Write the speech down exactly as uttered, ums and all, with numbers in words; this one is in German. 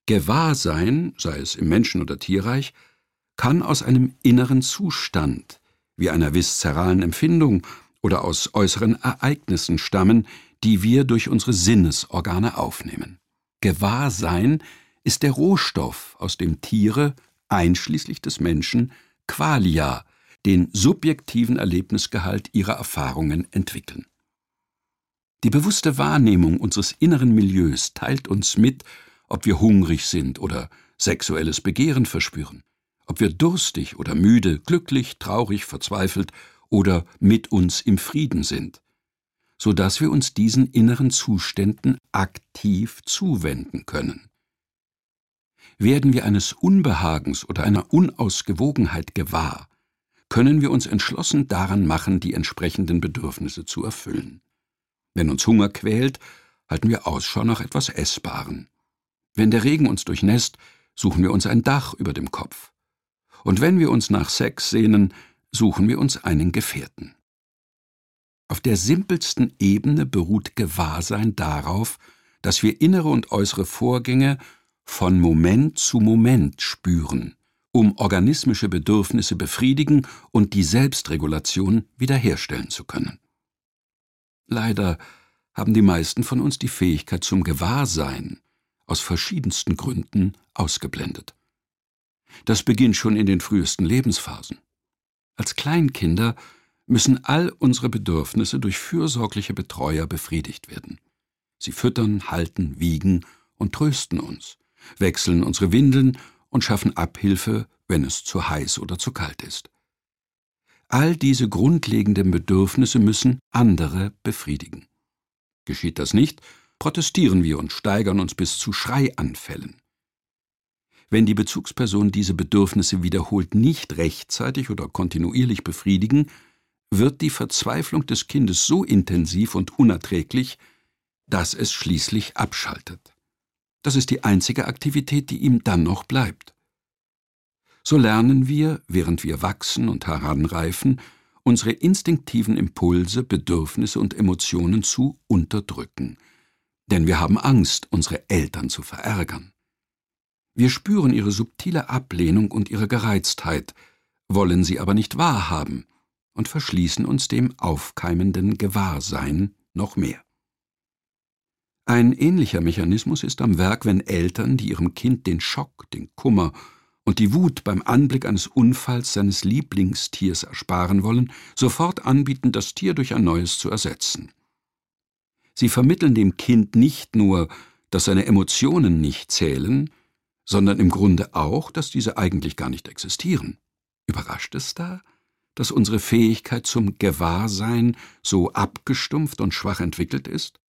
Gewahrsein, sei es im Menschen- oder Tierreich, kann aus einem inneren Zustand, wie einer viszeralen Empfindung oder aus äußeren Ereignissen stammen, die wir durch unsere Sinnesorgane aufnehmen. Gewahrsein ist der Rohstoff, aus dem Tiere, einschließlich des Menschen, Qualia, den subjektiven Erlebnisgehalt ihrer Erfahrungen entwickeln. Die bewusste Wahrnehmung unseres inneren Milieus teilt uns mit, ob wir hungrig sind oder sexuelles Begehren verspüren, ob wir durstig oder müde, glücklich, traurig, verzweifelt oder mit uns im Frieden sind, so dass wir uns diesen inneren Zuständen aktiv zuwenden können. Werden wir eines Unbehagens oder einer Unausgewogenheit gewahr, können wir uns entschlossen daran machen, die entsprechenden Bedürfnisse zu erfüllen. Wenn uns Hunger quält, halten wir Ausschau nach etwas Essbarem. Wenn der Regen uns durchnässt, suchen wir uns ein Dach über dem Kopf. Und wenn wir uns nach Sex sehnen, suchen wir uns einen Gefährten. Auf der simpelsten Ebene beruht Gewahrsein darauf, dass wir innere und äußere Vorgänge von Moment zu Moment spüren, um organismische Bedürfnisse befriedigen und die Selbstregulation wiederherstellen zu können. Leider haben die meisten von uns die Fähigkeit zum Gewahrsein aus verschiedensten Gründen ausgeblendet. Das beginnt schon in den frühesten Lebensphasen. Als Kleinkinder müssen all unsere Bedürfnisse durch fürsorgliche Betreuer befriedigt werden. Sie füttern, halten, wiegen und trösten uns, wechseln unsere Windeln und schaffen Abhilfe, wenn es zu heiß oder zu kalt ist. All diese grundlegenden Bedürfnisse müssen andere befriedigen. Geschieht das nicht, protestieren wir und steigern uns bis zu Schreianfällen. Wenn die Bezugsperson diese Bedürfnisse wiederholt nicht rechtzeitig oder kontinuierlich befriedigen, wird die Verzweiflung des Kindes so intensiv und unerträglich, dass es schließlich abschaltet. Das ist die einzige Aktivität, die ihm dann noch bleibt. So lernen wir, während wir wachsen und heranreifen, unsere instinktiven Impulse, Bedürfnisse und Emotionen zu unterdrücken. Denn wir haben Angst, unsere Eltern zu verärgern. Wir spüren ihre subtile Ablehnung und ihre Gereiztheit, wollen sie aber nicht wahrhaben und verschließen uns dem aufkeimenden Gewahrsein noch mehr. Ein ähnlicher Mechanismus ist am Werk, wenn Eltern, die ihrem Kind den Schock, den Kummer und die Wut beim Anblick eines Unfalls seines Lieblingstiers ersparen wollen, sofort anbieten, das Tier durch ein neues zu ersetzen. Sie vermitteln dem Kind nicht nur, dass seine Emotionen nicht zählen, sondern im Grunde auch, dass diese eigentlich gar nicht existieren. Überrascht es da, dass unsere Fähigkeit zum Gewahrsein so abgestumpft und schwach entwickelt ist?